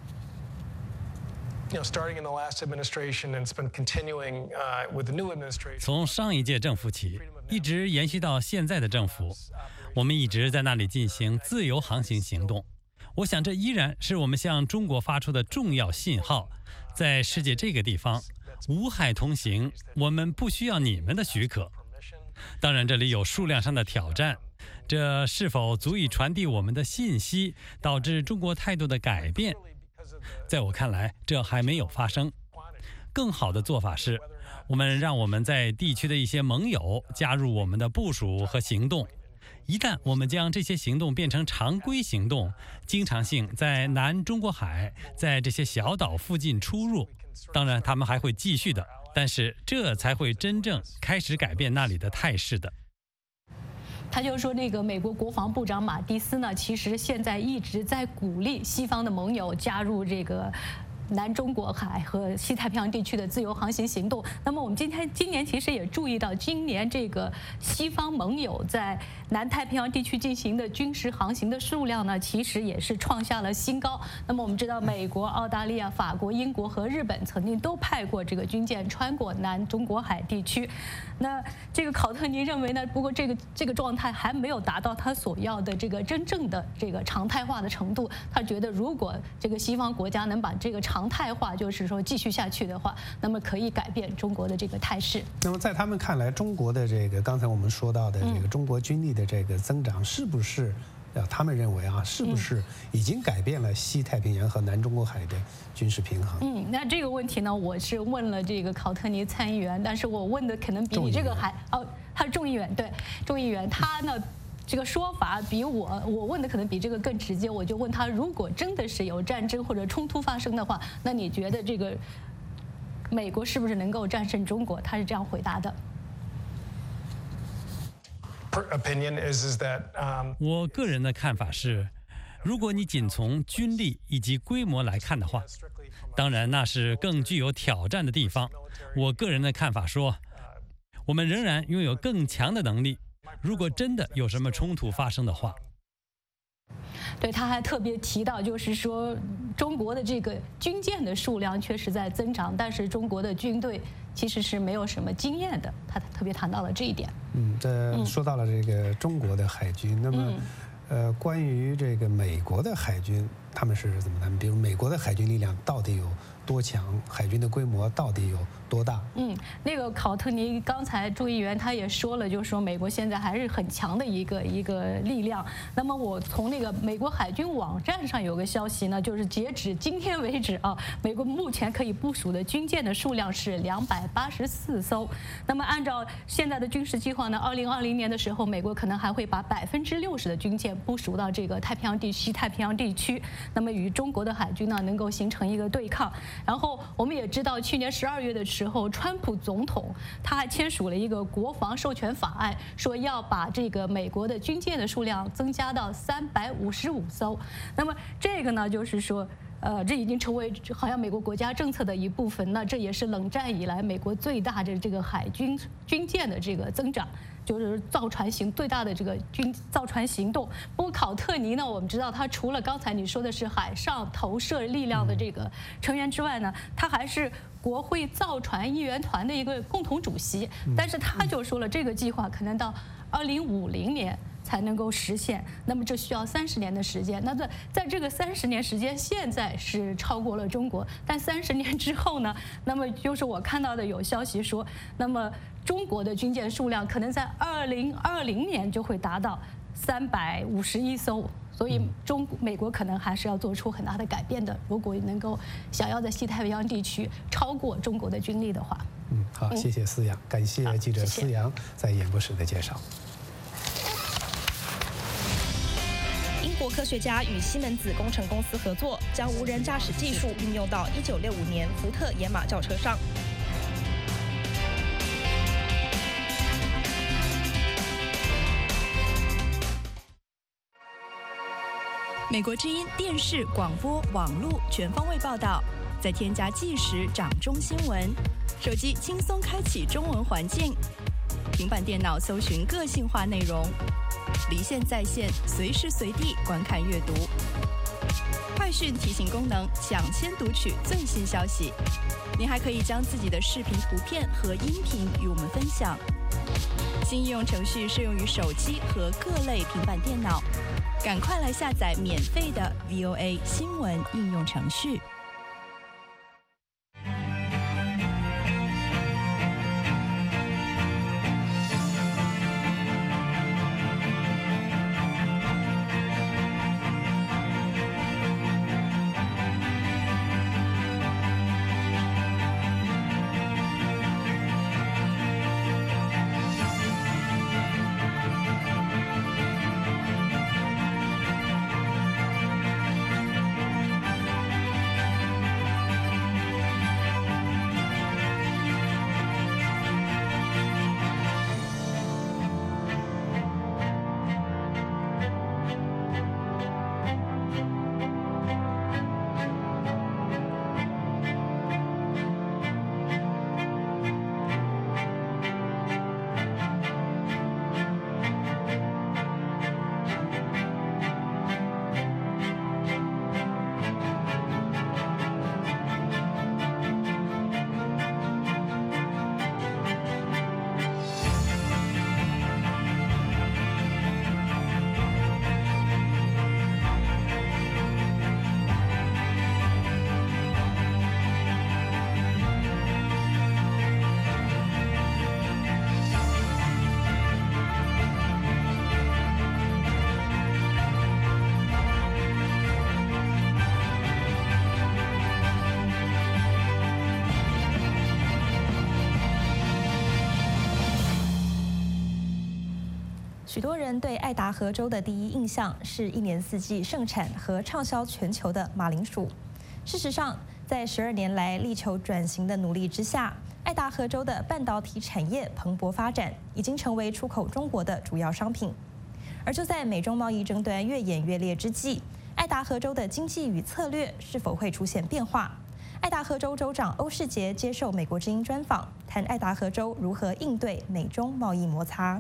从上一届政府起，一直延续到现在的政府，我们一直在那里进行自由航行行动。我想这依然是我们向中国发出的重要信号。在世界这个地方，无海通行，我们不需要你们的许可。当然，这里有数量上的挑战，这是否足以传递我们的信息，导致中国态度的改变？在我看来，这还没有发生。更好的做法是，我们让我们在地区的一些盟友加入我们的部署和行动。一旦我们将这些行动变成常规行动，经常性在南中国海，在这些小岛附近出入，当然他们还会继续的，但是这才会真正开始改变那里的态势的。 他就说，那个美国国防部长马蒂斯呢，其实现在一直在鼓励西方的盟友加入这个南中国海和西太平洋地区的自由航行行动。那么我们今年其实也注意到，今年这个西方盟友在南太平洋地区进行的军事航行的数量呢，其实也是创下了新高。那么我们知道，美国、澳大利亚、法国、英国和日本曾经都派过这个军舰穿过南中国海地区。那这个考特尼认为呢，不过这个状态还没有达到他所要的这个真正的这个常态化的程度。他觉得，如果这个西方国家能把这个常态化，就是说继续下去的话，那么可以改变中国的这个态势。 那么在他们看来，中国的这个刚才我们说到的这个中国军力的这个增长，是不是他们认为啊，是不是已经改变了西太平洋和南中国海的军事平衡？ 那这个问题呢，我是问了这个考特尼参议员，但是我问的可能比你这个还他是众议员，对，众议员，他呢这个说法比我问的可能比这个更直接。我就问他，如果真的是有战争或者冲突发生的话，那你觉得这个美国是不是能够战胜中国？他是这样回答的。 我个人的看法是，如果你仅从军力以及规模来看的话，当然那是更具有挑战的地方。我个人的看法说，我们仍然拥有更强的能力。如果真的有什么冲突发生的话， 对，他还特别提到，就是说中国的这个军舰的数量确实在增长，但是中国的军队其实是没有什么经验的。他特别谈到了这一点。 这说到了这个中国的海军，那么关于这个美国的海军，他们是怎么谈？比如美国的海军力量到底有多强？海军的规模到底有多大？ 那个考特尼刚才众议员他也说了，就是说美国现在还是很强的一个力量。那么我从那个美国海军网站上有个消息呢，就是截止今天为止啊，美国目前可以部署的军舰的数量是284艘。那么按照现在的军事计划呢，2020年的时候，美国可能还会把60%的军舰部署到这个西太平洋地区，那么与中国的海军呢能够形成一个对抗。然后我们也知道，去年12月的时候，川普总统他还签署了一个国防授权法案，说要把这个美国的军舰的数量增加到355艘。那么这个呢，就是说，这已经成为好像美国国家政策的一部分。那这也是冷战以来美国最大的这个海军军舰的这个增长。就是最大的这个造船行动。不过考特尼呢，我们知道他除了刚才你说的是海上投射力量的这个成员之外呢，他还是国会造船议员团的一个共同主席。但是他就说了，这个计划可能到2050年才能够实现，那么这需要30年的时间。那在这个30年时间，现在是超过了中国，但30年之后呢？那么就是我看到的有消息说，那么中国的军舰数量可能在2020年就会达到 351艘。所以美国可能还是要做出很大的改变的，如果能够想要在西太平洋地区超过中国的军力的话。 好，谢谢思阳，感谢记者思阳在演播室的介绍。 英国科学家与西门子工程公司合作，将无人驾驶技术运用到1965年福特野马轿车上。 美国之音电视、广播、网络全方位报道，再添加即时掌中新闻，手机轻松开启中文环境，平板电脑搜寻个性化内容，离线在线，随时随地观看阅读。快讯提醒功能，抢先读取最新消息。您还可以将自己的视频、图片和音频与我们分享。新应用程序适用于手机和各类平板电脑。赶快来下载免费的 VOA 新闻应用程序。 许多人对爱达荷州的第一印象是一年四季盛产和畅销全球的马铃薯。事实上，在12年来力求转型的努力之下，爱达荷州的半导体产业蓬勃发展，已经成为出口中国的主要商品。而就在美中贸易争端越演越烈之际，爱达荷州的经济与策略是否会出现变化？爱达荷州州长欧世杰接受美国之音专访，谈爱达荷州如何应对美中贸易摩擦。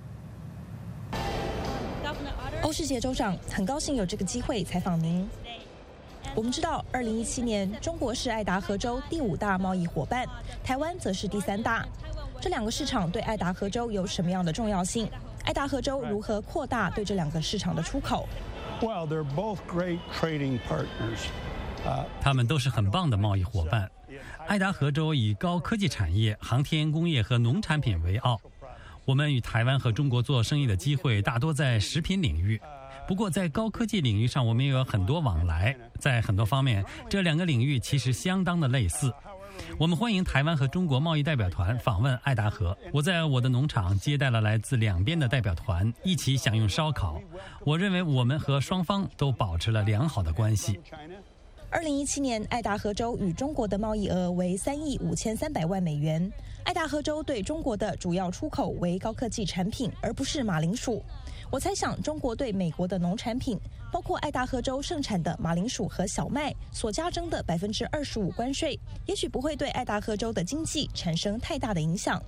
欧世杰州长，很高兴有这个机会采访您。我们知道，2017年中国是爱达荷州第5大贸易伙伴，台湾则是第3大。这2个市场对爱达荷州有什么样的重要性？爱达荷州如何扩大对这2个市场的出口？ Well, they're both great trading partners. 他们都是很棒的贸易伙伴。爱达荷州以高科技产业、航天工业和农产品为傲。我们与台湾和中国做生意的机会大多在食品领域，不过在高科技领域上，我们也有很多往来。在很多方面，这2个领域其实相当的类似。我们欢迎台湾和中国贸易代表团访问爱达荷。我在我的农场接待了来自2边的代表团，一起享用烧烤。我认为我们和双方都保持了良好的关系。 2017年，爱达荷州与中国的贸易额为3亿5300万美元。爱达荷州对中国的主要出口为高科技产品，而不是马铃薯。我猜想，中国对美国的农产品，包括爱达荷州盛产的马铃薯和小麦所加征的25%关税，也许不会对爱达荷州的经济产生太大的影响。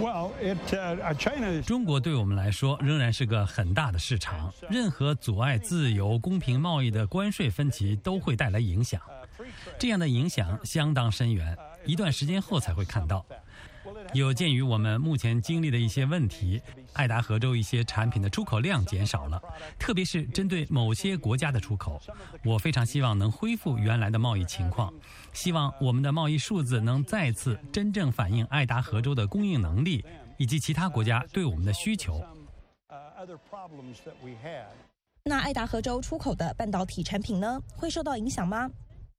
中国对我们来说仍然是个很大的市场，任何阻碍自由公平贸易的关税分歧都会带来影响，这样的影响相当深远，一段时间后才会看到。有鉴于我们目前经历的一些问题，爱达荷州一些产品的出口量减少了，特别是针对某些国家的出口。我非常希望能恢复原来的贸易情况，希望我们的贸易数字能再次真正反映爱达荷州的供应能力以及其他国家对我们的需求。 那爱达荷州出口的半导体产品呢，会受到影响吗？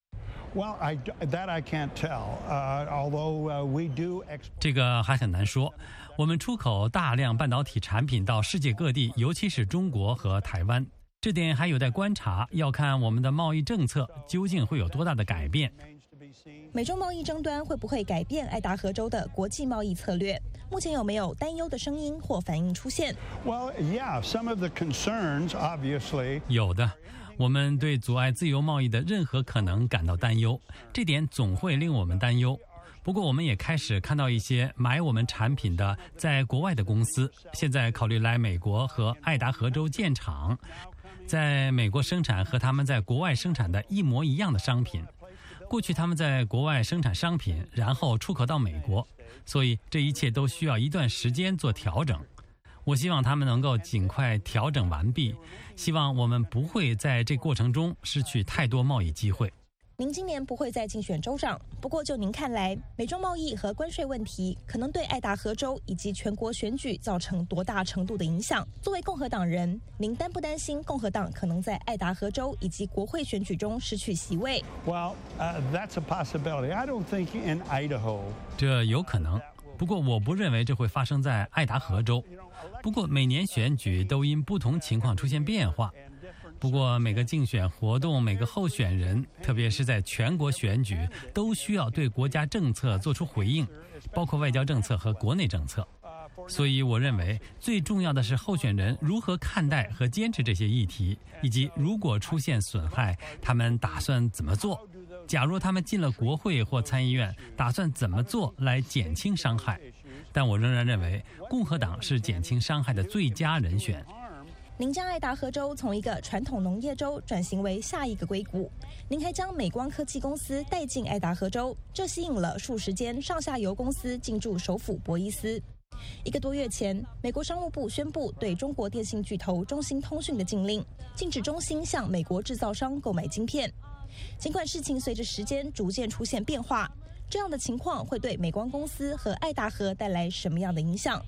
Well, that I can't tell. Although we do. 这个还很难说。我们出口大量半导体产品到世界各地，尤其是中国和台湾，这点还有待观察，要看我们的贸易政策究竟会有多大的改变。 美中贸易争端会不会改变爱达荷州的国际贸易策略？目前有没有担忧的声音或反应出现？ Well, yeah, some of the concerns, obviously. 有的。我们对阻碍自由贸易的任何可能感到担忧，这点总会令我们担忧。不过，我们也开始看到一些买我们产品的在国外的公司，现在考虑来美国和爱达荷州建厂，在美国生产和他们在国外生产的一模一样的商品。过去他们在国外生产商品，然后出口到美国，所以这一切都需要一段时间做调整。我希望他们能够尽快调整完毕，希望我们不会在这过程中失去太多贸易机会。 您今年不会再竞选州长，不过就您看来，美中贸易和关税问题可能对爱达荷州以及全国选举造成多大程度的影响？作为共和党人，您担不担心共和党可能在爱达荷州以及国会选举中失去席位？ Well, that's a possibility. I don't think in Idaho. 这有可能，不过我不认为这会发生在爱达荷州。不过每年选举都因不同情况出现变化。不过每个竞选活动、每个候选人，特别是在全国选举，都需要对国家政策做出回应，包括外交政策和国内政策。所以我认为最重要的是候选人如何看待和坚持这些议题，以及如果出现损害，他们打算怎么做。假如他们进了国会或参议院，打算怎么做来减轻伤害。但我仍然认为共和党是减轻伤害的最佳人选。 您将爱达荷州从一个传统农业州转型为下一个硅谷，您还将美光科技公司带进爱达荷州，这吸引了数十间上下游公司进驻首府博伊斯。1个多月前，美国商务部宣布对中国电信巨头中兴通讯的禁令，禁止中兴向美国制造商购买晶片。尽管事情随着时间逐渐出现变化，这样的情况会对美光公司和爱达荷带来什么样的影响？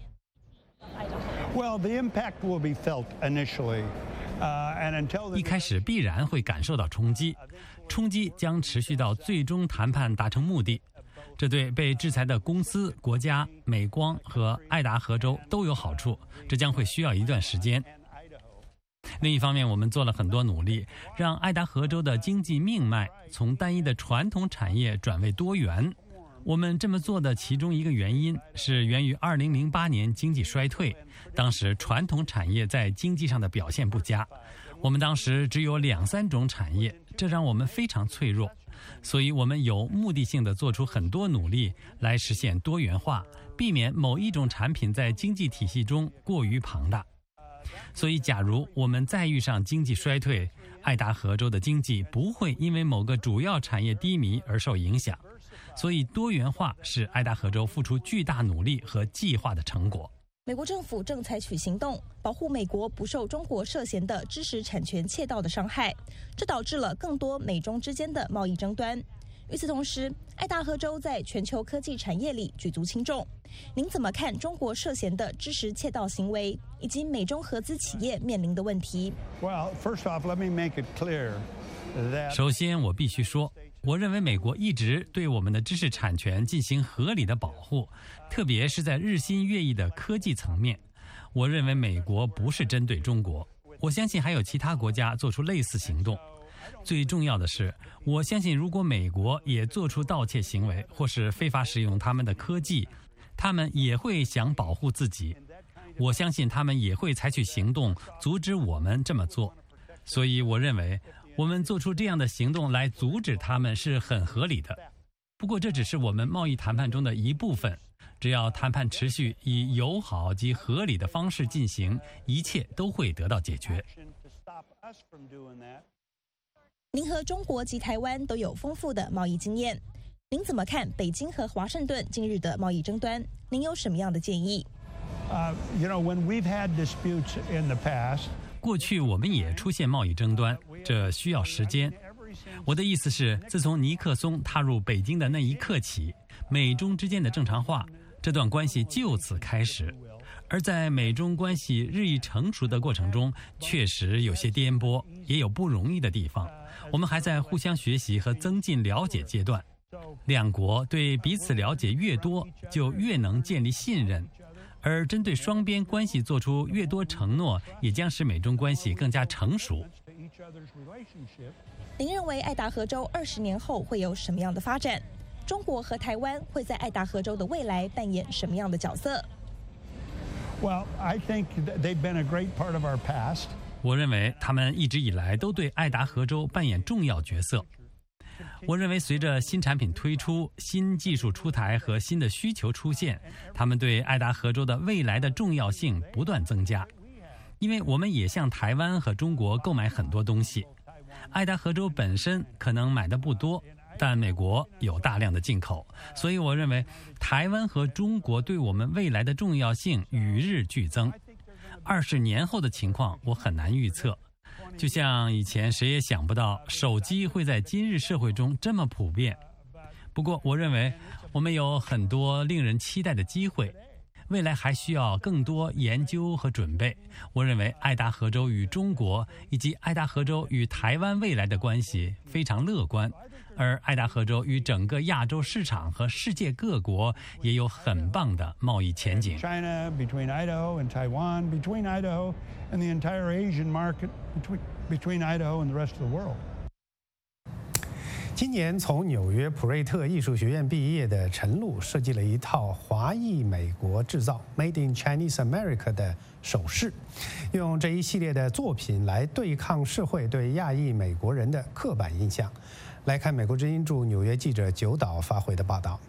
Well, the impact will be felt initially, and until 一开始必然会感受到冲击，冲击将持续到最终谈判达成目的。这对被制裁的公司、国家、美光和爱达荷州都有好处，这将会需要一段时间。另一方面，我们做了很多努力，让爱达荷州的经济命脉从单一的传统产业转为多元。我们这么做的其中一个原因是源于2008年经济衰退，当时传统产业在经济上的表现不佳，我们当时只有2-3种产业，这让我们非常脆弱，所以我们有目的性地做出很多努力来实现多元化，避免某一种产品在经济体系中过于庞大。所以假如我们再遇上经济衰退，爱达荷州的经济不会因为某个主要产业低迷而受影响。所以多元化是爱达荷州付出巨大努力和计划的成果。 美国政府正采取行动，保护美国不受中国涉嫌的知识产权窃盗的伤害，这导致了更多美中之间的贸易争端。与此同时，爱达荷州在全球科技产业里举足轻重。您怎么看中国涉嫌的知识窃盗行为，以及美中合资企业面临的问题？ Well, first off, let me make it clear that 首先，我必须说，我认为美国一直对我们的知识产权进行合理的保护，特别是在日新月异的科技层面。我认为美国不是针对中国，我相信还有其他国家做出类似行动。最重要的是，我相信如果美国也做出盗窃行为或是非法使用他们的科技，他们也会想保护自己。我相信他们也会采取行动阻止我们这么做。所以我认为我们做出这样的行动来阻止他们是很合理的。不过这只是我们贸易谈判中的一部分，只要谈判持续以友好及合理的方式进行，一切都会得到解决。 您和中国及台湾都有丰富的贸易经验，您怎么看北京和华盛顿近日的贸易争端？您有什么样的建议？ when we've had disputes in the past. 过去我们也出现贸易争端，这需要时间。我的意思是，自从尼克松踏入北京的那一刻起，美中之间的正常化这段关系就此开始， 而在美中关系日益成熟的过程中，确实有些颠簸，也有不容易的地方。我们还在互相学习和增进了解阶段。两国对彼此了解越多，就越能建立信任。而针对双边关系做出越多承诺，也将使美中关系更加成熟。 您认为爱达荷州20年后会有什么样的发展？中国和台湾会在爱达荷州的未来扮演什么样的角色？ Well, I think they've been a great part of our past. 我认为他们一直以来都对爱达荷州扮演重要角色。我认为随着新产品推出、新技术出台和新的需求出现，他们对爱达荷州的未来的重要性不断增加。因为我们也向台湾和中国购买很多东西，爱达荷州本身可能买的不多，但美国有大量的进口，所以我认为台湾和中国对我们未来的重要性与日俱增。20年后的情况我很难预测，就像以前谁也想不到手机会在今日社会中这么普遍。不过我认为我们有很多令人期待的机会，未来还需要更多研究和准备。我认为爱达荷州与中国以及爱达荷州与台湾未来的关系非常乐观，而爱达荷州与整个亚洲市场和世界各国也有很棒的贸易前景。 China, between Idaho and Taiwan, between Idaho and the entire Asian market, between Idaho and the rest of the world. 今年从纽约普瑞特艺术学院毕业的陈露设计了一套华裔美国制造 （Made in Chinese America） 的首饰，用这一系列的作品来对抗社会对亚裔美国人的刻板印象。来看美国之音驻纽约记者九岛发回的报道。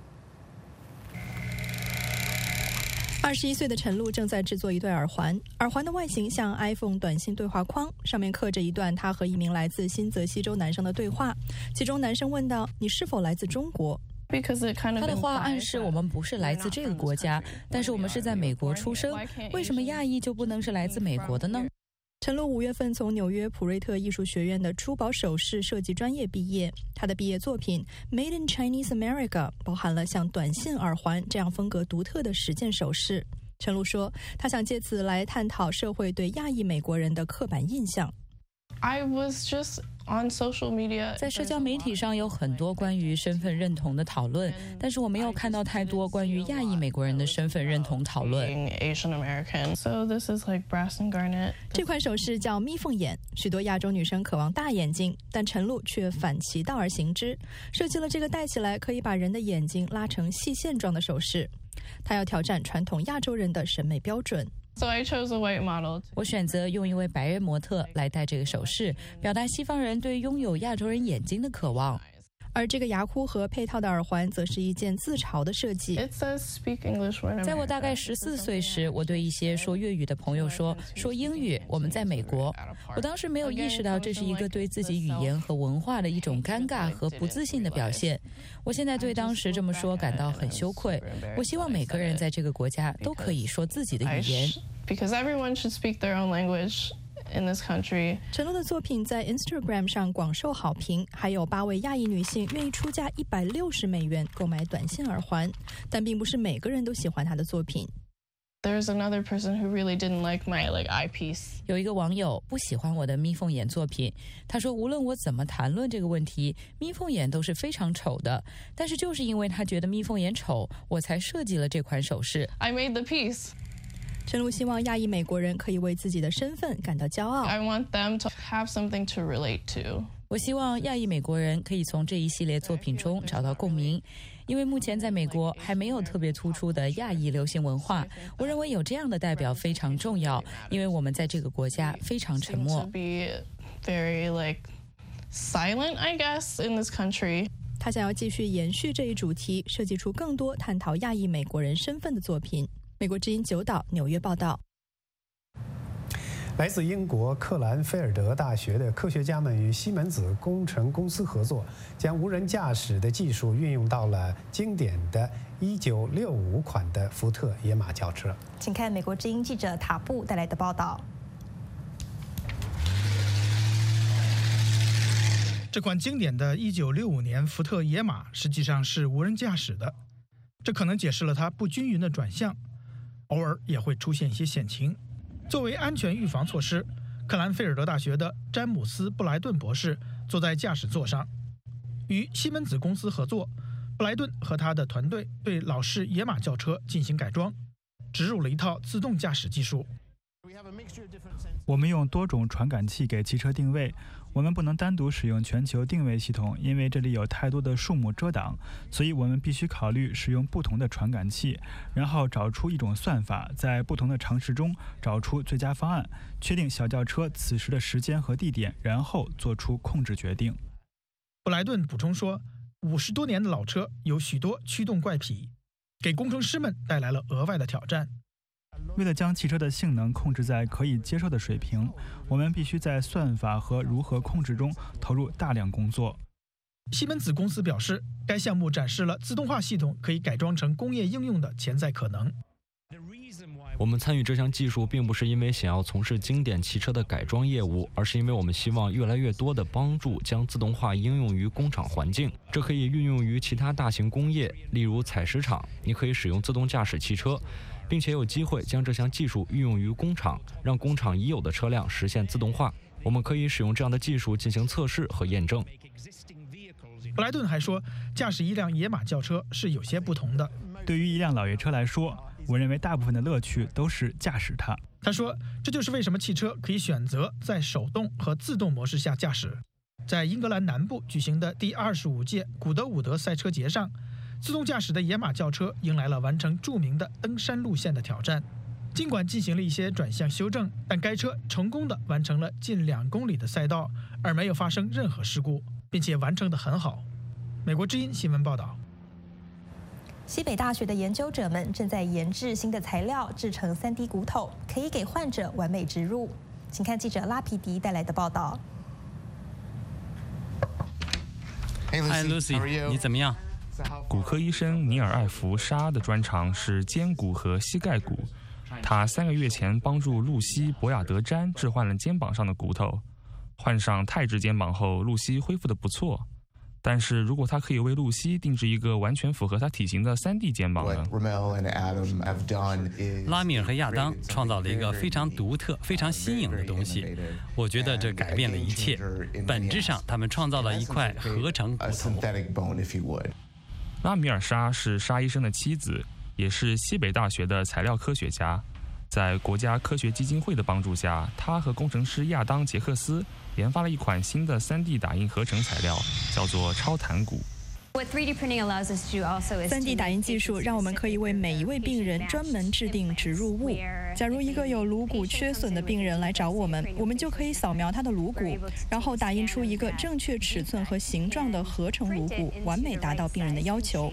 21岁的陈露正在制作一对耳环，耳环的外形像 iPhone 短信对话框，上面刻着一段他和一名来自新泽西州男生的对话，其中男生问道：“你是否来自中国？” 他的话暗示我们不是来自这个国家，但是我们是在美国出生。为什么亚裔就不能是来自美国的呢？ 陈露5月份从纽约普瑞特艺术学院的珠宝首饰设计专业毕业，他的毕业作品 Made in Chinese America 包含了像短信耳环这样风格独特的10件首饰。陈露说，他想借此来探讨社会对亚裔美国人的刻板印象。 在社交媒体上有很多关于身份认同的讨论，但是我没有看到太多关于亚裔美国人的身份认同讨论。 这款首饰叫蜜凤眼，许多亚洲女生渴望大眼睛，但陈露却反其道而行之，设计了这个戴起来可以把人的眼睛拉成细线状的首饰。他要挑战传统亚洲人的审美标准。 我选择用一位白人模特来戴这个首饰，表达西方人对拥有亚洲人眼睛的渴望。 而这个牙箍和配套的耳环则是一件自嘲的设计。 在我大概14岁时，我对一些说粤语的朋友说英语，我们在美国。我当时没有意识到这是一个对自己语言和文化的一种尴尬和不自信的表现。我现在对当时这么说感到很羞愧。我希望每个人在这个国家都可以说自己的语言。 In this country， 陈露的作品在 Instagram 上广受好评，还有8位亚裔女性愿意出价160美元购买短信耳环，但并不是每个人都喜欢她的作品。 There's another person who really didn't like my eyepiece。有一个网友不喜欢我的眯缝眼作品，他说无论我怎么谈论这个问题，眯缝眼都是非常丑的。但是就是因为他觉得眯缝眼丑，我才设计了这款首饰。 I made the piece。 陈露希望亚裔美国人可以为自己的身份感到骄傲。 I want them to have something to relate to。我希望亚裔美国人可以从这一系列作品中找到共鸣，因为目前在美国还没有特别突出的亚裔流行文化。我认为有这样的代表非常重要，因为我们在这个国家非常沉默。 Very silent, I guess, in this country。 他想要继续延续这一主题，设计出更多探讨亚裔美国人身份的作品。 美国之音九岛纽约报道。 来自英国克兰菲尔德大学的科学家们与西门子工程公司合作，将无人驾驶的技术运用到了经典的1965款的福特野马轿车。 请看美国之音记者塔布带来的报道。 这款经典的1965年福特野马实际上是无人驾驶的，这可能解释了它不均匀的转向。 偶尔也会出现一些险情。作为安全预防措施，克兰菲尔德大学的詹姆斯·布莱顿博士坐在驾驶座上，与西门子公司合作，布莱顿和他的团队对老式野马轿车进行改装，植入了一套自动驾驶技术。 我们用多种传感器给汽车定位，我们不能单独使用全球定位系统，因为这里有太多的树木遮挡，所以我们必须考虑使用不同的传感器，然后找出一种算法，在不同的尝试中找出最佳方案，确定小轿车此时的时间和地点，然后做出控制决定。 布莱顿补充说，50多年的老车有许多驱动怪癖，给工程师们带来了额外的挑战。 为了将汽车的性能控制在可以接受的水平，我们必须在算法和如何控制中投入大量工作。 西门子公司表示，该项目展示了自动化系统可以改装成工业应用的潜在可能。 我们参与这项技术并不是因为想要从事经典汽车的改装业务，而是因为我们希望越来越多地帮助将自动化应用于工厂环境。这可以运用于其他大型工业，例如采石场，你可以使用自动驾驶汽车，并且有机会将这项技术运用于工厂，让工厂已有的车辆实现自动化。我们可以使用这样的技术进行测试和验证。 布莱顿还说，驾驶一辆野马轿车是有些不同的。 对于一辆老爷车来说，我认为大部分的乐趣都是驾驶它。 他说，这就是为什么汽车可以选择在手动和自动模式下驾驶。在英格兰南部举行的第25届古德伍德赛车节上，自动驾驶的野马轿车迎来了完成著名的登山路线的挑战。尽管进行了一些转向修正，但该车成功地完成了近2公里的赛道，而没有发生任何事故，并且完成得很好。美国之音新闻报道。 西北大学的研究者们正在研制新的材料，制成3D 骨头，可以给患者完美植入。请看记者拉皮迪带来的报道。 嗨 ，Lucy， 你怎么样？ 骨科医生尼尔·艾弗沙的专长是肩骨和膝盖骨。他3个月前帮助露西·博亚德詹置换了肩膀上的骨头。换上泰制肩膀后，露西恢复得不错。但是如果他可以为露西定制一个完全符合她体型的3D 肩膀呢？ 拉米尔和亚当创造了一个非常独特、非常新颖的东西。我觉得这改变了一切。本质上，他们创造了一块合成骨头。 拉米尔莎是沙医生的妻子，也是西北大学的材料科学家。在国家科学基金会的帮助下，他和工程师亚当·杰克斯研发了一款新的3D 打印合成材料，叫做超弹骨。 3D 打印技术让我们可以为每一位病人专门制定植入物。假如一个有颅骨缺损的病人来找我们，我们就可以扫描他的颅骨，然后打印出一个正确尺寸和形状的合成颅骨，完美达到病人的要求。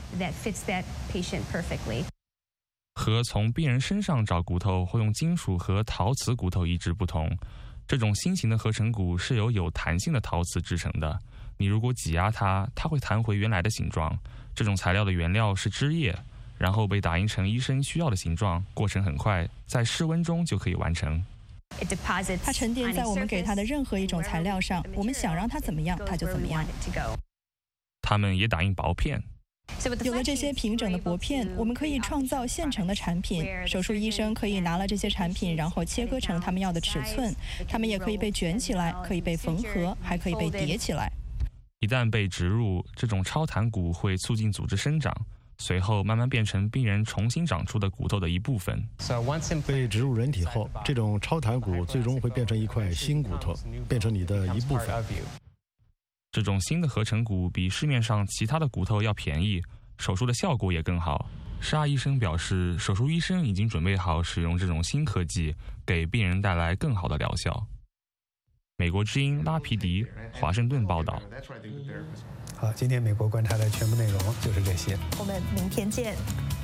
和从病人身上找骨头或用金属和陶瓷骨头移植不同，这种新型的合成骨是由有弹性的陶瓷制成的。你如果挤压它，它会弹回原来的形状。这种材料的原料是汁液，然后被打印成医生需要的形状，过程很快，在室温中就可以完成。 它沉淀在我们给它的任何一种材料上，我们想让它怎么样，它就怎么样。 他们也打印薄片。 有了这些平整的薄片，我们可以创造现成的产品。手术医生可以拿了这些产品，然后切割成他们要的尺寸。它们也可以被卷起来，可以被缝合，还可以被叠起来。 一旦被植入，这种超弹骨会促进组织生长，随后慢慢变成病人重新长出的骨头的一部分。 被植入人体后，这种超弹骨最终会变成一块新骨头，变成你的一部分。 这种新的合成骨比市面上其他的骨头要便宜，手术的效果也更好。沙医生表示，手术医生已经准备好使用这种新科技，给病人带来更好的疗效。美国之音拉皮迪，华盛顿报道。 好，今天美国观察的全部内容就是这些， 我们明天见。